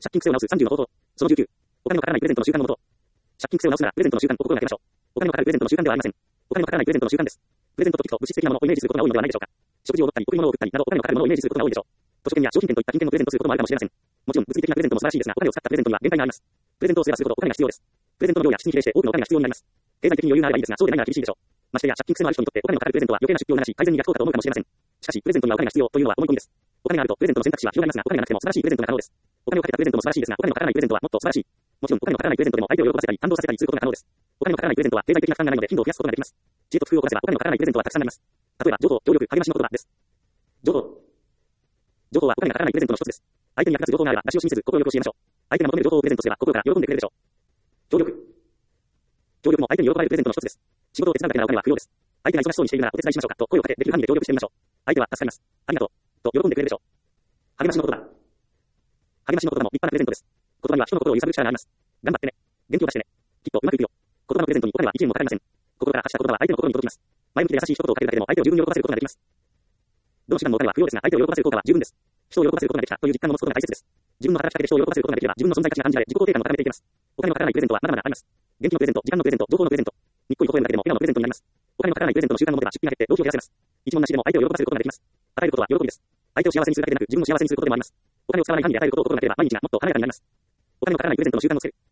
借金癖を直す30の方法。その19。お金のかからないプレゼントの習慣のもと。借金癖を直すならプレゼントの習慣を心がけましょう。お金のかかるプレゼントの習慣ではありません。お金のかからないプレゼントの習慣です。プレゼントと聞くと物質的なものをイメージすることが多いのではないでしょうか。食事をおごったり、贈り物を贈ったりなどお金のかかるものをイメージすることが多いでしょう。図書券や商品券といった金券のプレゼントすることもあるかもしれません。もちろん物理的なプレゼントも素晴らしいですが、お金を使ったプレゼントには限界があります。プレゼントをすればするほどお金が必要です。プレゼントの量や質に比例して多くのお金が必要になります。経済的に余裕があればいいですが、そうでないなら厳しいでしょう。ましてや借金癖のある人にとってお金のかかるプレゼントは余計な出費を流し、改善に逆効果と思うかもしれません。しかし、プレゼントにはお金が必要というのは思い込みです。お金があるとプレゼントの選択肢は広がりますが、お金がなくても素晴らしいプレゼントが可能です。お金をかけたプレゼントも素晴らしいですが、お金のかからないプレゼントはもっと素晴らしい。もちろんお金のかからないプレゼントでも相手を喜ばせたり、感動させたりすることが可能です。お金のかからないプレゼントは経済的な負担がないので頻度を増やすことができます。知恵と工夫を凝らせばお金のかからないプレゼントはたくさんあります。例えば、情報、協力、励ましの言葉です。情報。情報はお金がかからないプレゼントの一つです。相手に役立つ情報があれば、出しを示す、心をよく教えましょう。相手が求める情報をプレゼントすれば、心から喜んでくれるでしょう。協力。協力も相手に喜ばれるプレゼントの一つです。仕事を手伝うだけならお金は不要です。相手が忙しそうにしているならお手伝いしましょうかと声をかけ、できる範囲で協力してみましょう。相手は助かります。ありがとう。と喜んでくれるでしょう。励ましの言葉。励ましの言葉も立派なプレゼントです。言葉には人の心を揺さぶる力があります。頑張ってね。元気を出してね。きっとうまくいくよ。言葉のプレゼントにお金は1円もかかりません。心から発した言葉は相手の心に届きます。前向きで優しい一言をかけるだけでも相手を十分に喜ばせることができます。どの手段もお金は不要ですが、相手を喜ばせる効果は十分です。人を喜ばせることができたという実感を持つことが大切です。自分の働きかけで人を喜ばせることができれば、自分の存在価値が感じられ、自己肯定感も高めていけます。お金のかからないプレゼントはまだまだあります。元気のプレゼント、時間のプレゼント、情報のプレゼント、にっこり微笑むだけでも笑顔のプレゼントになります。お金のかからないプレゼントの習慣を持てば出費が減って浪費を減らせます。一文なしでも相手を喜ばせることができます。与えることは喜びです。相手を幸せにするだけでなく、自分も幸せにすることでもあります。お金を使わない範囲で与えることを心がければ、毎日がもっと華やかになります。お金のかからないプレゼントの習慣をつける。